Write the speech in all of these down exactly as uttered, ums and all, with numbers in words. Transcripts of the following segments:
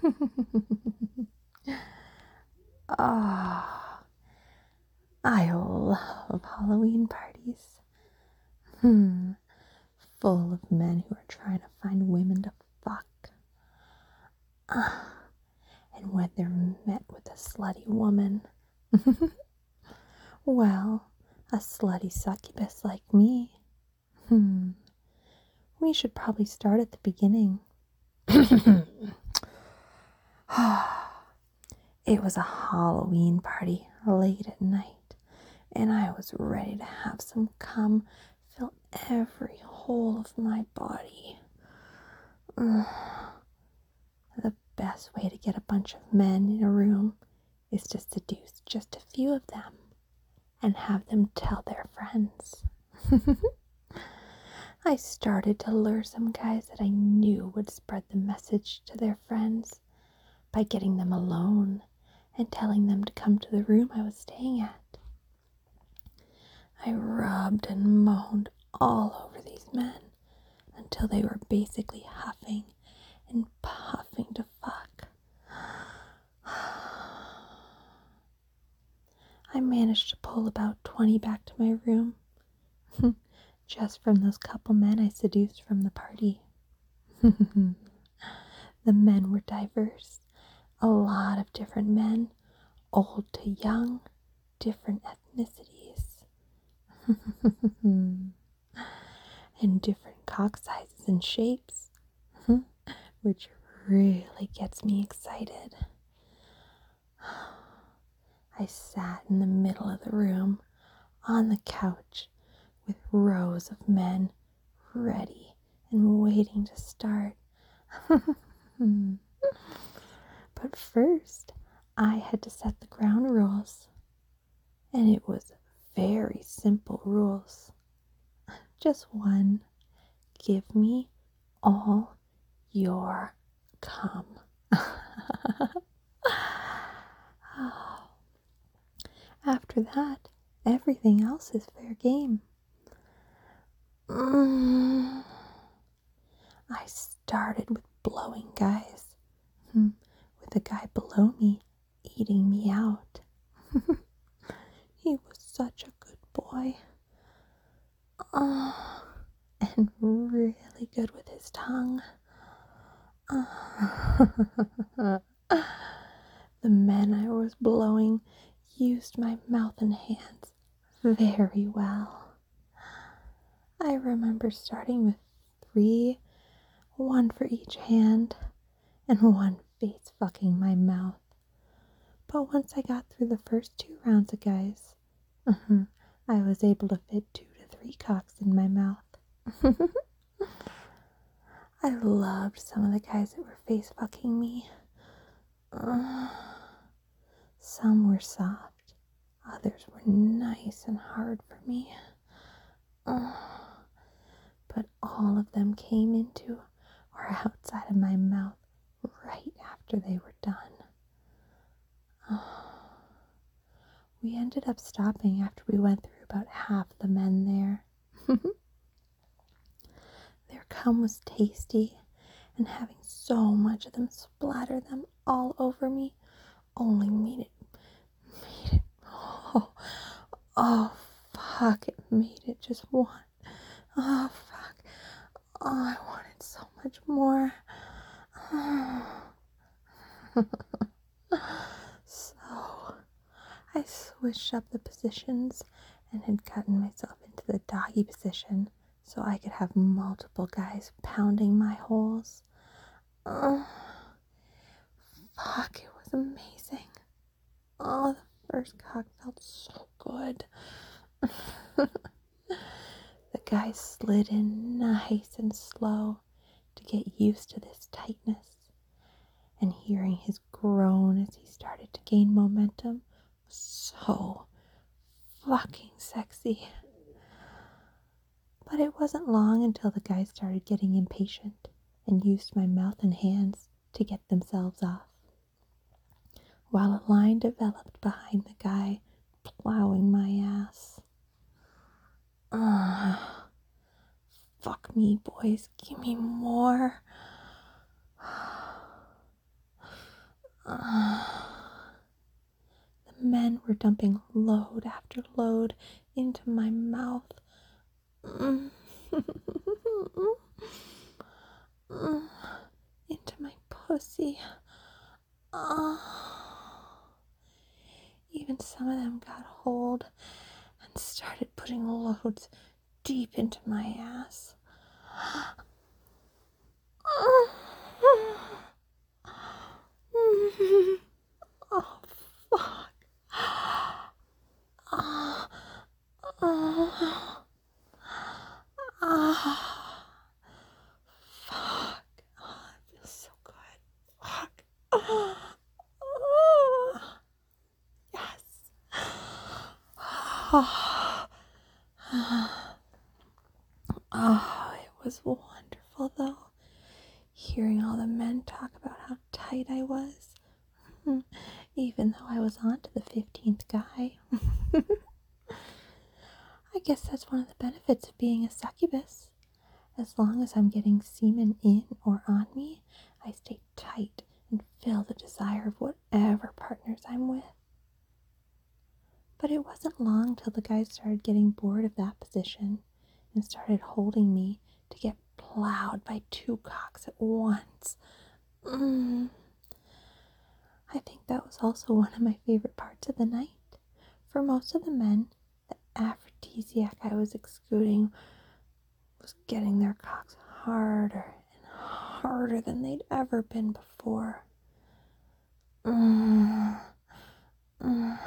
Ah, I love Halloween parties. Hmm, full of men who are trying to find women to fuck. Ah, and when they're met with a slutty woman, well, a slutty succubus like me. Hmm, we should probably start at the beginning. It was a Halloween party late at night, and I was ready to have some cum fill every hole of my body. Ugh. The best way to get a bunch of men in a room is to seduce just a few of them and have them tell their friends. I started to lure some guys that I knew would spread the message to their friends by getting them alone and telling them to come to the room I was staying at. I rubbed and moaned all over these men until they were basically huffing and puffing to fuck. I managed to pull about twenty back to my room, just from those couple men I seduced from the party. The men were diverse, a lot of different men, old to young, different ethnicities, and different cock sizes and shapes, which really gets me excited. I sat in the middle of the room on the couch with rows of men ready and waiting to start. But first, I had to set the ground rules, and it was very simple rules. Just one: give me all your cum. After that, everything else is fair game. Mm. I started with blowing guys, with the guy below me eating me out. He was such a good boy. Oh, and really good with his tongue. Oh. The men I was blowing used my mouth and hands very well. I remember starting with three, one for each hand, and one face fucking my mouth. But once I got through the first two rounds of guys, I was able to fit two to three cocks in my mouth. I loved some of the guys that were face fucking me. Uh, some were soft, others were nice and hard for me. Uh, but all of them came into or outside of my mouth right after they were done. Uh, we ended up stopping after we went through about half the men there. Their cum was tasty, and having so much of them splatter them all over me only made it, made it, oh, oh, fuck, it made it just want, oh, fuck, oh, I wanted so much more. So, I switched up the positions and had gotten myself into the doggy position so I could have multiple guys pounding my holes. Oh, fuck, it was amazing. Oh, the first cock felt so good. The guy slid in nice and slow to get used to this tightness, and hearing his groan as he started to gain momentum was so fucking sexy. But it wasn't long until the guy started getting impatient and used my mouth and hands to get themselves off, while a line developed behind the guy plowing my ass. Ugh. Fuck me, boys. Give me more. were dumping load after load into my mouth. Mm. Mm. Into my pussy. Oh. Even some of them got hold and started putting loads deep into my ass. Oh, fuck. Oh, oh, oh, fuck. Oh, it feels so good. Fuck. Oh, oh, yes. Oh, oh, it was wonderful, though. Hearing all the men talk about how tight I was, even though I was on to the fifteenth guy. I guess that's one of the benefits of being a succubus. As long as I'm getting semen in or on me, I stay tight and feel the desire of whatever partners I'm with. But it wasn't long till the guys started getting bored of that position and started holding me to get plowed by two cocks at once. Mm. I think that was also one of my favorite parts of the night. For most of the men, the aphrodisiac I was exuding was getting their cocks harder and harder than they'd ever been before. Mm. Mm.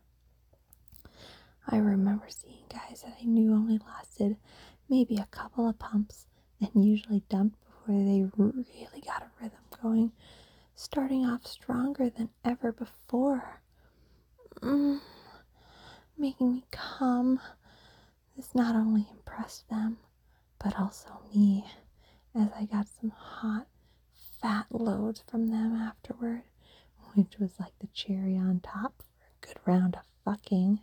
I remember seeing guys that I knew only lasted maybe a couple of pumps and usually dumped before they really got a rhythm going, starting off stronger than ever before. Mm. Making me come. This not only impressed them, but also me, as I got some hot, fat loads from them afterward, which was like the cherry on top for a good round of fucking.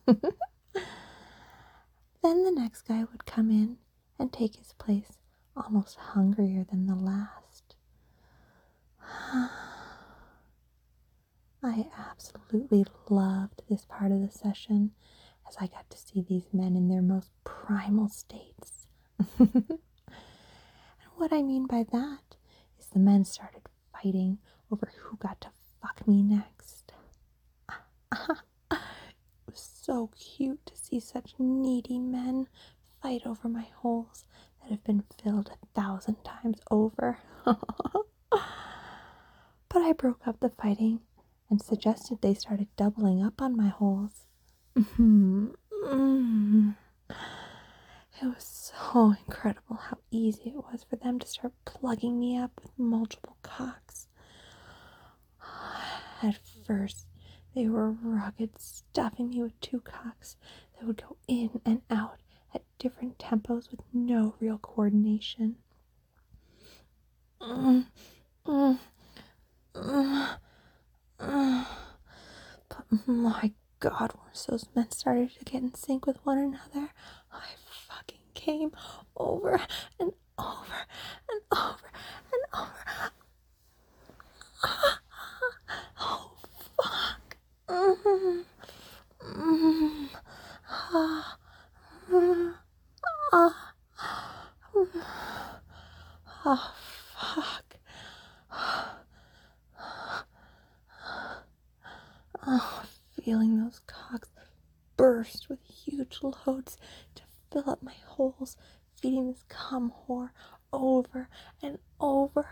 Then the next guy would come in and take his place, almost hungrier than the last. I absolutely loved this part of the session, as I got to see these men in their most primal states. And what I mean by that is the men started fighting over who got to fuck me next. It was so cute to see such needy men fight over my holes that have been filled a thousand times over. But I broke up the fighting and suggested they started doubling up on my holes. Mm-hmm. It was so incredible how easy it was for them to start plugging me up with multiple cocks. At first, they were rugged, stuffing me with two cocks that would go in and out at different tempos with no real coordination. Mm, mm, mm, mm. But my God, once those men started to get in sync with one another, I fucking came over and over and over and over. Oh, fuck. Mm-hmm. Mm-hmm. Ah. Mm-hmm. Ah. Mm-hmm. Oh, fuck. Oh, feeling those cocks burst with huge loads to fill up my holes, feeding this cum whore over and over.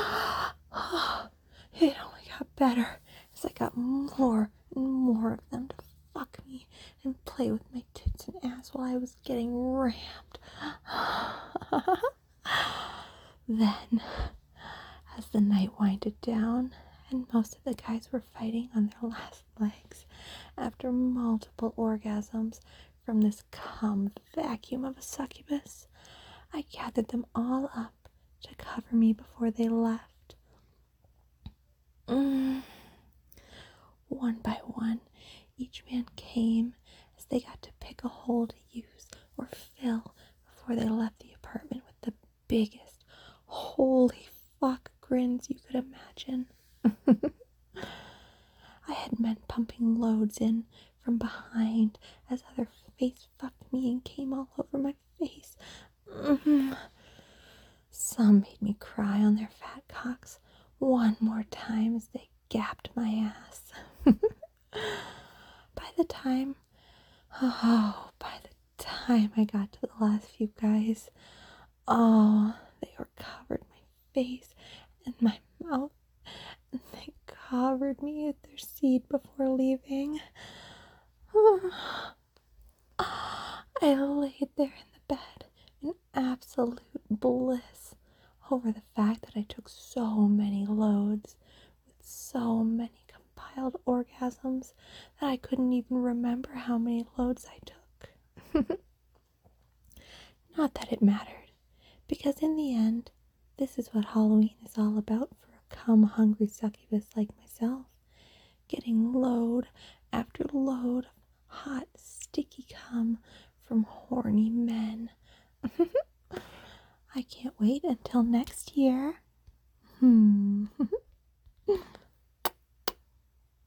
It only got better as I got more and more of them to fuck me and play with my tits and ass while I was getting rammed. Then, as the night winded down and most of the guys were fighting on their last legs after multiple orgasms from this cum vacuum of a succubus, I gathered them all up to cover me before they left. Mm. One by one, each man came as they got to pick a hole to use or fill before they left the apartment with the biggest, holy fuck grins you could imagine. I had men pumping loads in from behind as other face fucked me and came all over my face. Mm-hmm. Some made me cry on their fat cocks one more time as they gapped my ass. By the time, oh, by the time I got to the last few guys, oh, they were covered my face and my mouth, and they covered me with their seed before leaving. I laid there in the bed in absolute bliss over the fact that I took so many loads with so many compiled orgasms that I couldn't even remember how many loads I took. Not that it mattered, because in the end, this is what Halloween is all about for a cum-hungry succubus like myself. Getting load after load of hot, sticky cum from horny men. I can't wait until next year. Hmm.